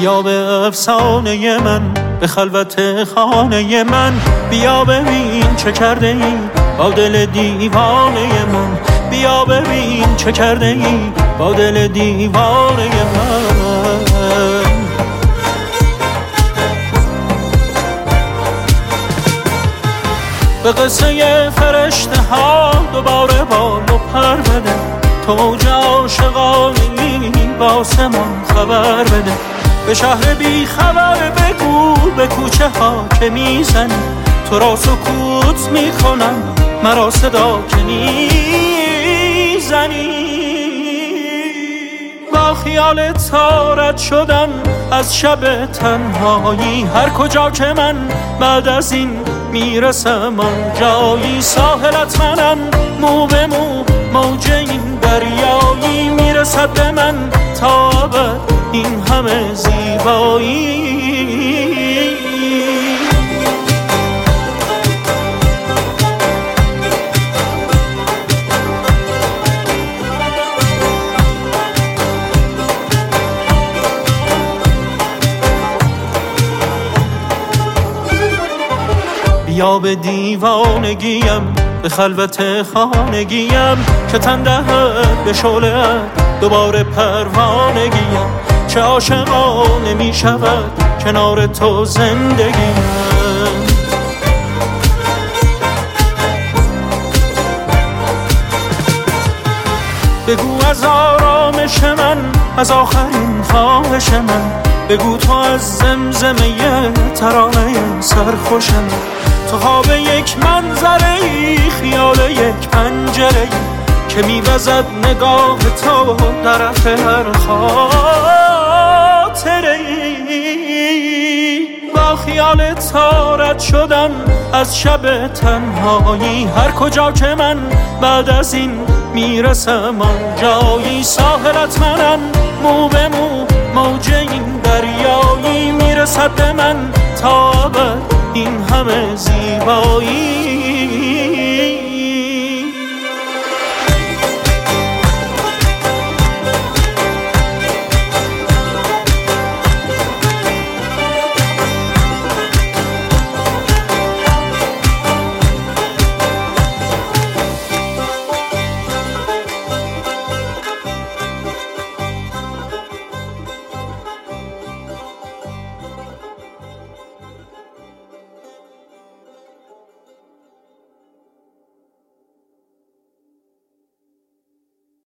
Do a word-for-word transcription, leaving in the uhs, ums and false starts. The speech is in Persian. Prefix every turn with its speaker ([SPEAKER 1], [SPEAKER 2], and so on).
[SPEAKER 1] بیا به افسانه من، به خلوت خانه من. بیا ببین چه کرده ای با دل دیوانه من. بیا ببین چه کرده ای با دل دیوانه من. به قصه فرشته ها دوباره بال و پر بده. تو اوج عاشقانه‌ای با آسمان خبر بده. به شهر بی خبر بگو به کوچه ها که میزنی. تو را سکوت میکنم مرا صدا که نیزنی. با خیال تارت شدم از شب تنهایی. هر کجا که من بعد از این میرسم آنجایی. ساحلت منم مو به مو موج این دریایی. میرسد به من تا ابد این همه زیبایی. بیا به دیوانگیم، به خلوت خانگیم که تن دهد به شعله‌ات دوباره پروانگیم. چه عاشقانه می شود کنار تو زندگیم. بگو از آرامش من، از آخرین خواهش من. بگو تو از زمزمه ترانه سرخوش من. تو خواب یک منظره ای، خیال یک پنجره ای که میوزد نگاه تو در رفت هر خاطره ای. با خیال تارت شدم از شب تنهایی. هر کجا که من بعد از این میرسم آنجایی. ساحلت منم مو به مو موج این دریایی. میرسد به من تا ابد این همه زیبایی.